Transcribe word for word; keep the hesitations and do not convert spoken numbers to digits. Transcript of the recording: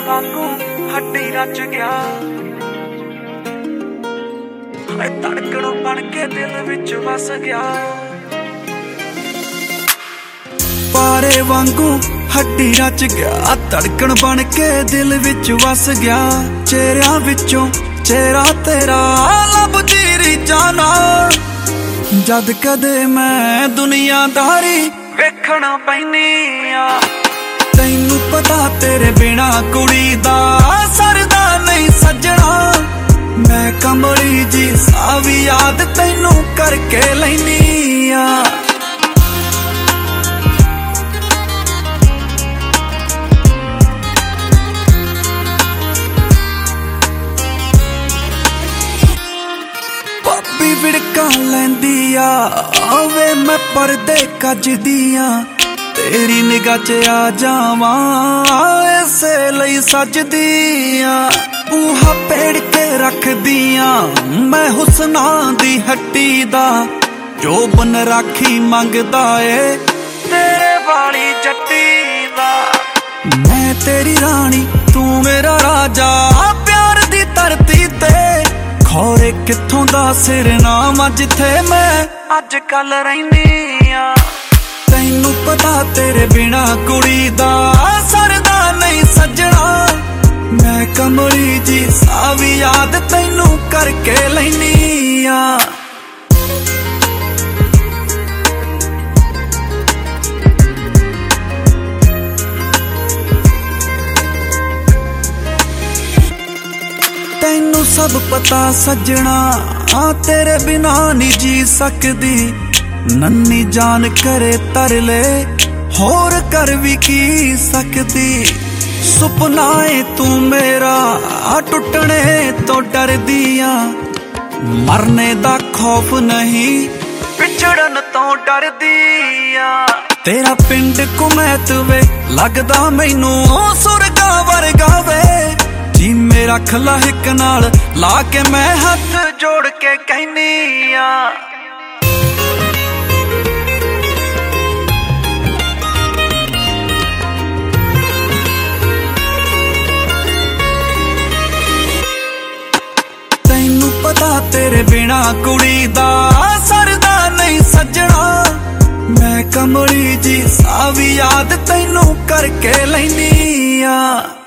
वांगू हड्डी रच गया, धड़कन बन के दिल विच वस गया। पारे वांगू हड्डी रच गया, धड़कन बन के दिल विच वस गया। चेहरिया विचों चेहरा तेरा लभदी रीझां नाल, जद कदे मैं दुनियादारी वेखण पैनी आ। तैनू पता तेरे बिना कुड़ी दा सरदा नहीं सजना, मैं कमली जी सावी याद तैनू करके लैनी आ। पापी विड़का लैंदी आ, आवे मैं परदे कजदी आ। तेरी निगाह च आ जावां इसे लई सजदी आ। बूहा पेड़ के रख दिया मैं हुसना दी हट्टी दा, जो बन राखी मंगदा ए तेरे वाली जट्टी दा। मैं तेरी रानी तू मेरा राजा, प्यार दी धरती ते खौरे कित्थों दा सिरनामा जिथे मैं अज कल रहिनी आ। तैनू पता तेरे बिना कुड़ी दा सरदा नहीं सजना, मैं कमली जी सावी याद तैनू करके लैनी आ। तैनू सब पता सजना, आ तेरे बिना नहीं जी सकदी। नन्नी जान करे तरले होर कर भी की सकदी। सुपना है तू मेरा टुटने तो डर दिया, मरने दा खौफ नहीं पिछड़न तो डर दिया। तेरा पिंड कुमैत वे लगदा मैनू सुरगा वर्गा वे, जी मेरा खला हिक नाल ला के मैं हथ जोड़ के कहनी आ। पता तेरे बिना कुड़ी दा सरदा नहीं सजना, मैं कमली जी सावी याद तैनू करके लैनी आ।